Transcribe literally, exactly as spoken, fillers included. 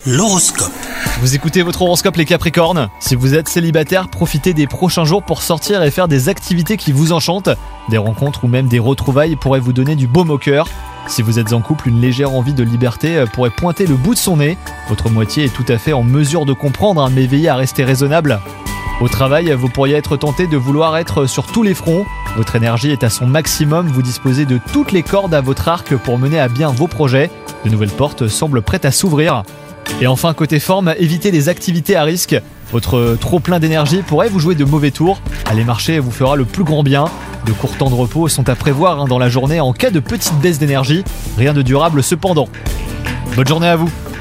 L'horoscope. Vous écoutez votre horoscope les Capricornes. Si vous êtes célibataire, profitez des prochains jours pour sortir et faire des activités qui vous enchantent. Des rencontres ou même des retrouvailles pourraient vous donner du baume au cœur. Si vous êtes en couple, une légère envie de liberté pourrait pointer le bout de son nez. Votre moitié est tout à fait en mesure de comprendre, hein, mais veillez à rester raisonnable. Au travail, vous pourriez être tenté de vouloir être sur tous les fronts. Votre énergie est à son maximum, vous disposez de toutes les cordes à votre arc pour mener à bien vos projets. De nouvelles portes semblent prêtes à s'ouvrir. Et enfin, côté forme, évitez les activités à risque. Votre trop plein d'énergie pourrait vous jouer de mauvais tours. Aller marcher vous fera le plus grand bien. De courts temps de repos sont à prévoir hein, dans la journée en cas de petite baisse d'énergie. Rien de durable cependant. Bonne journée à vous!